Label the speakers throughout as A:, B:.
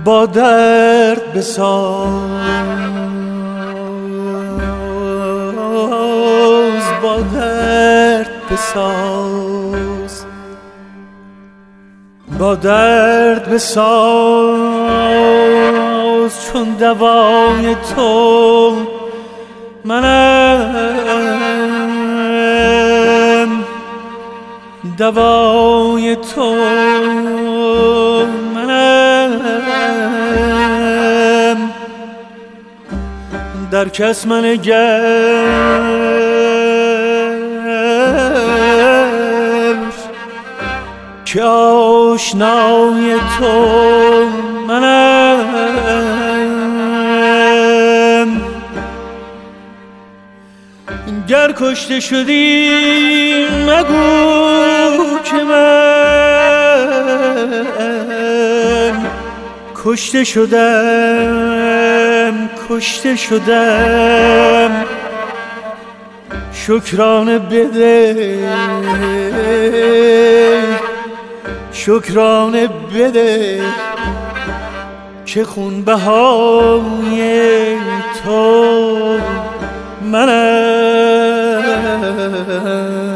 A: با درد بساز، با درد بساز، با درد بساز، چون دوای تو منم، دوای تو منم، در کس منگر که آشنای تو منم. گر کشته شدی مگو که من کشته شدم، کشته شدم. شکرانه بده، شکرانه بده که خونبهای تو منم.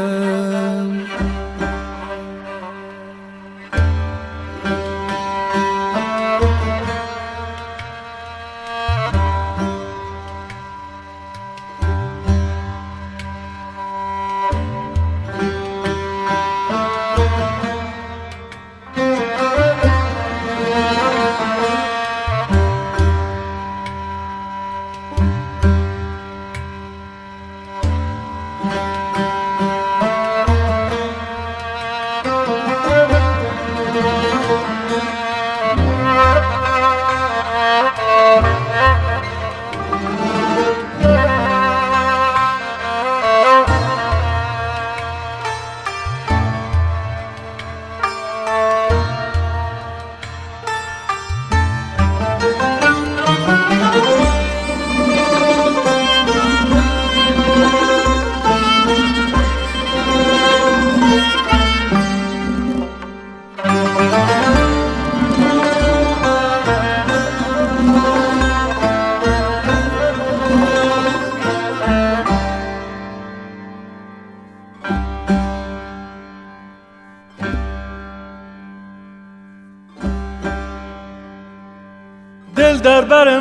A: دل در بر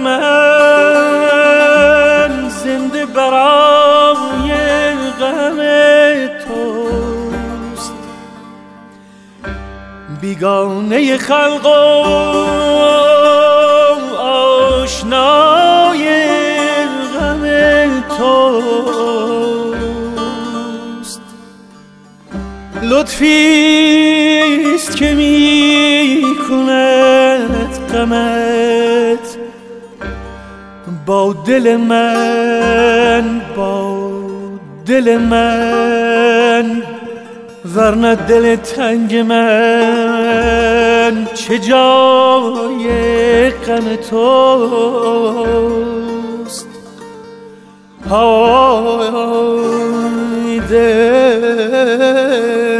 A: من زنده برای غم توست، بیگانه خلق و آشنای غم توست. لطفیست که می کند غمت با دل من، با دل من، ورنه دل تنگ من چه جای غم توست. های دل،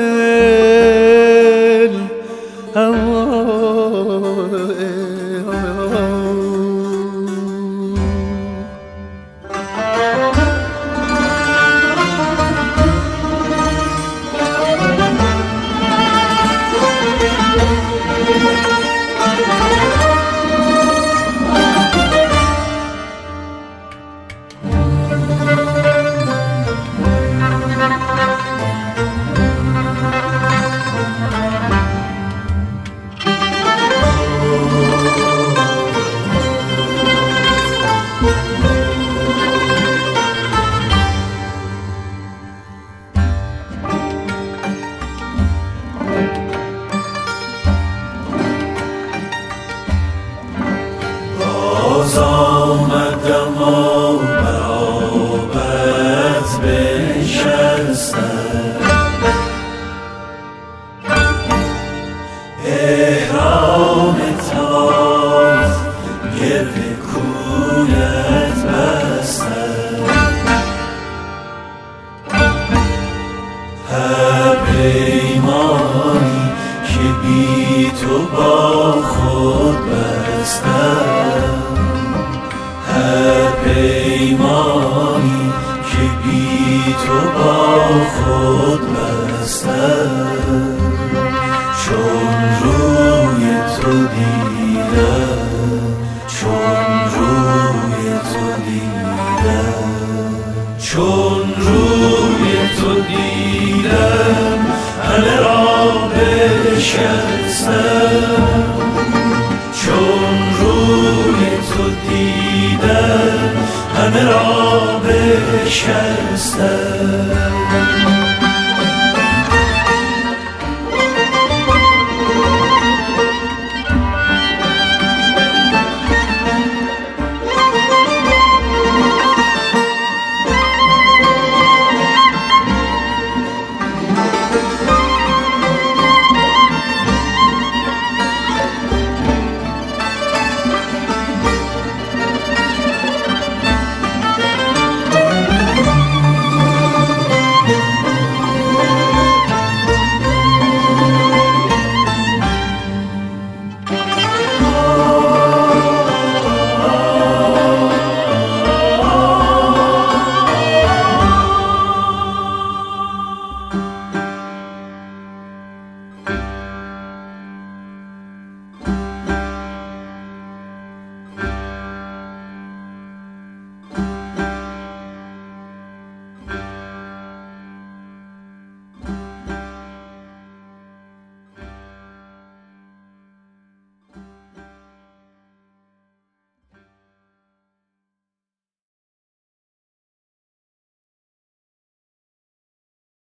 B: پیمانی که بی تو با خود بستم.
A: خود بستم چون روی تو دیدم، چون روی تو دیدم، چون روی تو دیدم همه را بشکستم، چون روی تو دیدم همه را بشکستم.